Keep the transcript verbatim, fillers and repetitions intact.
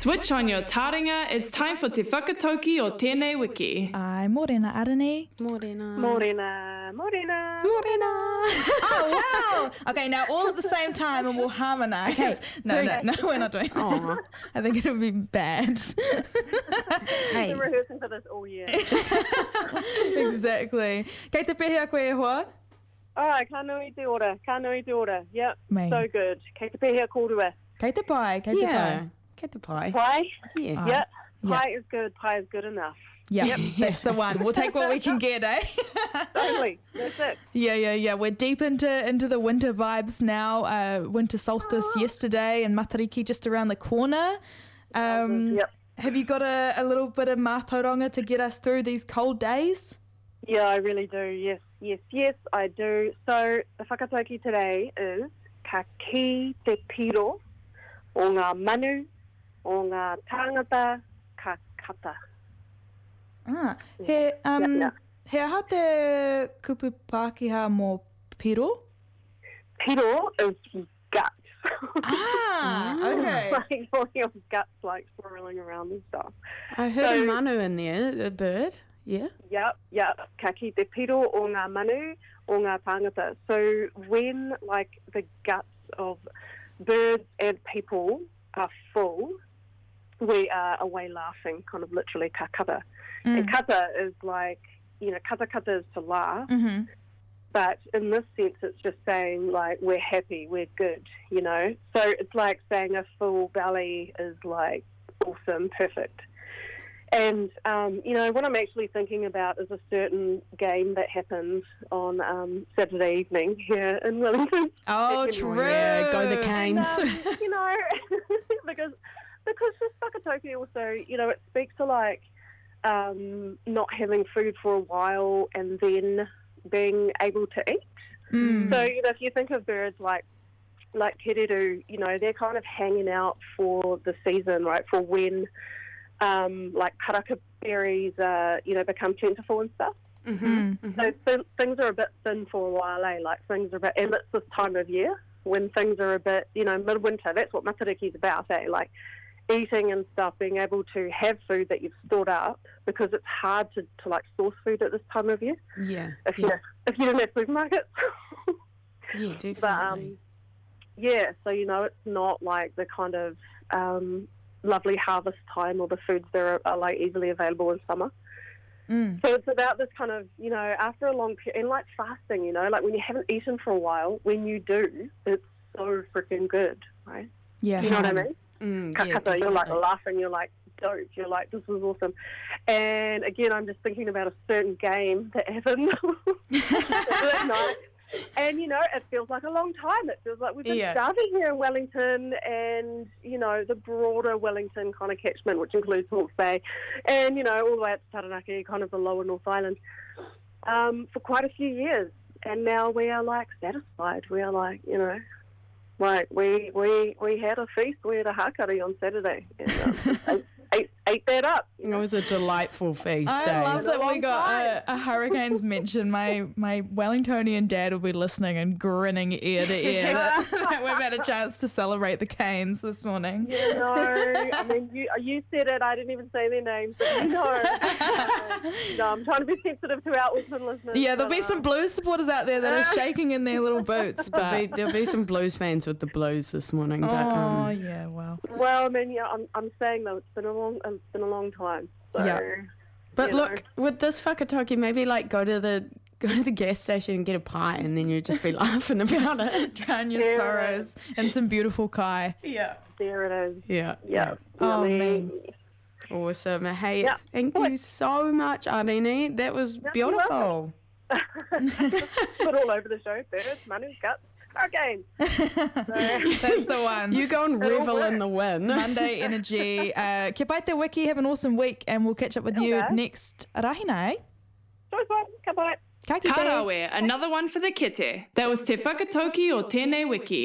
Switch on your taringa, it's time for Te Whakatauki o Tēnei Wiki. Ai, morena Arani. Morena. Morena, morena. Morena. Oh, wow. Okay, now all at the same time and we'll harmonise. Okay. No, no, no, we're not doing Aw. I think it'll be bad. Hey. Been rehearsing for this all year. Exactly. Kei te pehea koe e hoa? Alright, ka nui te ora, ka nui te ora. Yep, Mei. so good. Kei te pehea kōrua. Kei te pai, kei te Yeah. pai. Get the pie. Pie? Yeah. Ah. Yep, yeah. pie is good, pie is good enough. Yeah, that's the one. We'll take what we can get, eh? Totally, that's it. Yeah, yeah, yeah. We're deep into into the winter vibes now. Uh, winter solstice yesterday and Matariki just around the corner. Um, Yep. Have you got a, a little bit of mātauranga to get us through these cold days? Yeah, I really do. Yes, yes, yes, I do. So the whakatauki today is ka ki te piro o ngā manu, o ngā tāngata, ka kata. Ah, he um yeah. he aha te kupu Pākehā mō piro? Piro is guts. Ah, okay. Like all your guts like swirling around and stuff. I heard So- a manu in there, a bird. Yeah. Yep, yep. Ka ki te piro o ngā manu, o ngā tāngata. So when like the guts of birds and people are full, we are away laughing, kind of literally ka kata. And kata is like, you know, kata kata is to laugh, Mm-hmm. but in this sense it's just saying like we're happy, we're good, you know. So it's like saying a full belly is like awesome, perfect. And, um, you know, what I'm actually thinking about is a certain game that happened on um, Saturday evening here in Wellington. Oh, Back in- true. Yeah, go the And, Canes. um, you know, because because this whakatauki also, you know, it speaks to like um, not having food for a while and then being able to eat. Mm. So, you know, if you think of birds like like kereru, you know, they're kind of hanging out for the season, right, for when um, like karaka berries, uh, you know, become plentiful and stuff. Mm-hmm. So th- things are a bit thin for a while, eh? Like things are a bit, and it's this time of year when things are a bit, you know, midwinter. That's what Matariki's about, eh? Like eating and stuff, being able to have food that you've stored up, because it's hard to, to like source food at this time of year Yeah. if you Yeah. if you don't have supermarkets. Yeah, definitely. But um, yeah, so you know, it's not like the kind of um, lovely harvest time or the foods that are, are like easily available in summer. Mm. So it's about this kind of, you know, after a long period, and like fasting, you know, like when you haven't eaten for a while, when you do, it's so freaking good, right? Yeah. You know what I mean? Mm, yeah, Kakata, you're like definitely. laughing, you're like dope, you're like, this is awesome. And again, I'm just thinking about a certain game that happened that night. And, you know, it feels like a long time. It feels like we've been Yeah. starving here in Wellington and, you know, the broader Wellington kind of catchment, which includes Hawke's Bay, and, you know, all the way up to Taranaki, kind of the lower North Island, um, for quite a few years. And now we are, like, satisfied. We are, like, you know, like, we we, we had a feast. We had a hakari on Saturday. And, um, ate, ate, ate that up. You It know? was a delightful feast. I eh? love that we long got time. a, a Hurricanes mention. My my Wellingtonian dad will be listening and grinning ear to ear that, that we've had a chance to celebrate the Canes this morning. You know, I mean, you you said it. I didn't even say their names, but you know. no, I'm trying to be sensitive to our Auckland listeners. Yeah, there'll but, be uh, some Blues supporters out there that are shaking in their little boots. There'll But be, there'll be some Blues fans with the Blues this morning. But, oh um, yeah, well, Well, I mean, yeah, I'm I'm saying though, it's been a long it's been a long time. So, Yeah. but you look, know. with this whakatauki, maybe like go to the go to the gas station and get a pie, and then you'd just be laughing about it. drown your Yeah. sorrows in some beautiful kai. Yeah. There it is. Yeah. Yeah. Oh, really. man. Awesome. Hey, Yeah. thank you so much, Arini. That was you're beautiful. Put all over the show. Birds, manu, guts, hurricanes. That's the one. You go and It all revel in the win. Monday energy. Uh, kia pai te wiki. Have an awesome week, and we'll catch up with you Okay. next rahina. Eh? Sorry, bye. Goodbye. Ka kite. Karawe, another one for the kete. That was Te Whakatauki o Tēnei Wiki.